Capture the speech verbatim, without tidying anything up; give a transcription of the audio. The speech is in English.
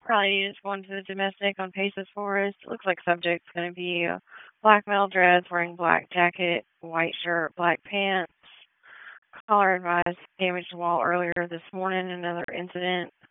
Probably just going to the domestic on Paces Forest. Looks like subject's going to be uh, black male dreads, wearing black jacket, white shirt, black pants. Caller advised damaged wall earlier this morning. Another incident.